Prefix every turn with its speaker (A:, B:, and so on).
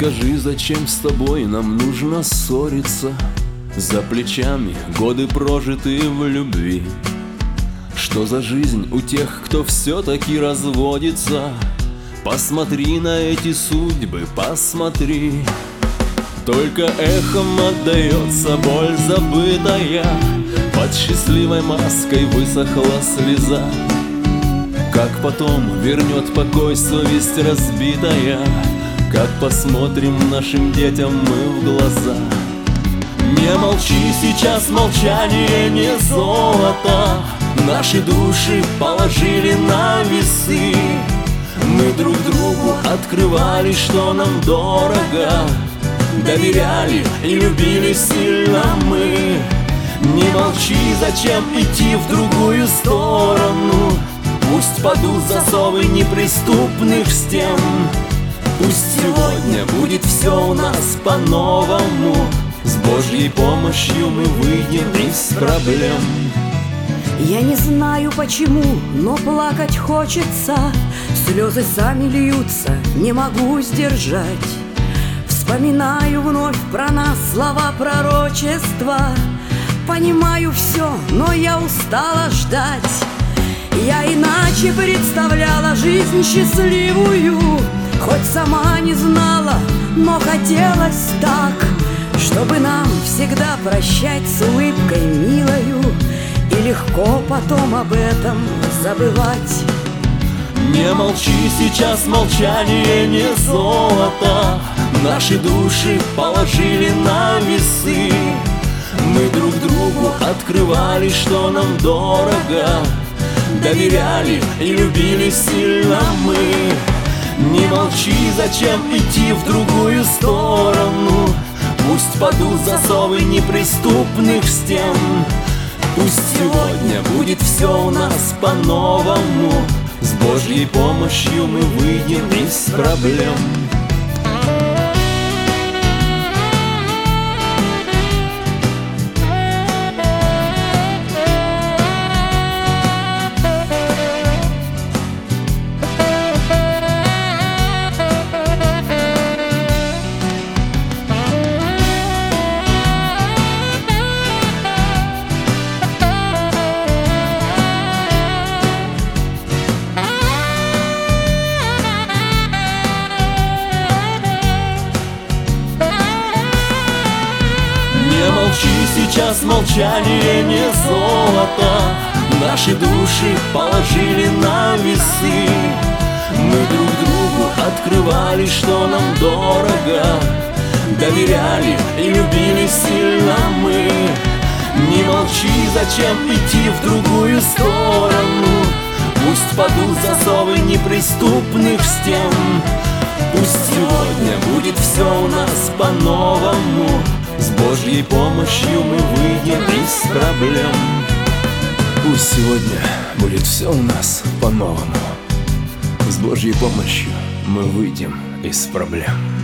A: Скажи, зачем с тобой нам нужно ссориться? За плечами годы прожитые в любви. Что за жизнь у тех, кто все-таки разводится? Посмотри на эти судьбы, посмотри. Только эхом отдается боль забытая, под счастливой маской высохла слеза. Как потом вернет покой совесть разбитая? Как посмотрим нашим детям мы в глаза? Не молчи сейчас, молчание не золото. Наши души положили на весы. Мы друг другу открывали, что нам дорого, доверяли и любили сильно мы. Не молчи, зачем идти в другую сторону? Пусть падут засовы неприступных стен. Пусть сегодня будет все у нас по-новому. С Божьей помощью мы выйдем из проблем.
B: Я не знаю почему, но плакать хочется. Слезы сами льются, не могу сдержать. Вспоминаю вновь про нас слова пророчества. Понимаю все, но я устала ждать. Я иначе представляла жизнь счастливую, хоть сама не знала, но хотелось так, чтобы нам всегда прощать с улыбкой милою и легко потом об этом забывать.
A: Не молчи сейчас, молчание не золото. Наши души положили на весы. Мы друг другу открывали, что нам дорого, доверяли и любили сильно мы. Не молчи, зачем идти в другую сторону? Пусть падут засовы неприступных стен. Пусть сегодня будет все у нас по-новому. С Божьей помощью мы выйдем из проблем. Не молчи сейчас, молчание не золото. Наши души положили на весы. Мы друг другу открывали, что нам дорого, доверяли и любили сильно мы. Не молчи, зачем идти в другую сторону? Пусть падут засовы неприступных стен. Пусть сегодня будет все у нас по-новому. С Божьей помощью мы выйдем из проблем. Пусть сегодня будет все у нас по-новому. С Божьей помощью мы выйдем из проблем.